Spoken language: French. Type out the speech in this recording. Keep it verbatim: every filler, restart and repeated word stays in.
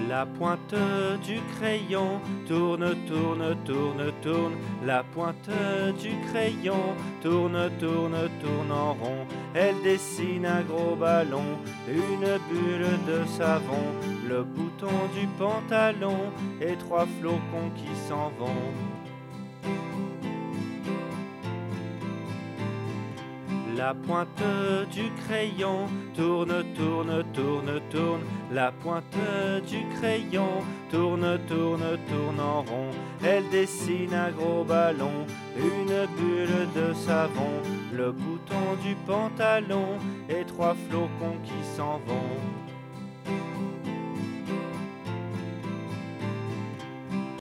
La pointe du crayon tourne, tourne, tourne, tourne. La pointe du crayon tourne, tourne, tourne en rond. Elle dessine un gros ballon, une bulle de savon, le bouton du pantalon et trois flocons qui s'en vont. La pointe du crayon tourne, tourne, tourne, tourne. La pointe du crayon tourne, tourne, tourne en rond. Elle dessine un gros ballon, une bulle de savon, le bouton du pantalon et trois flocons qui s'en vont.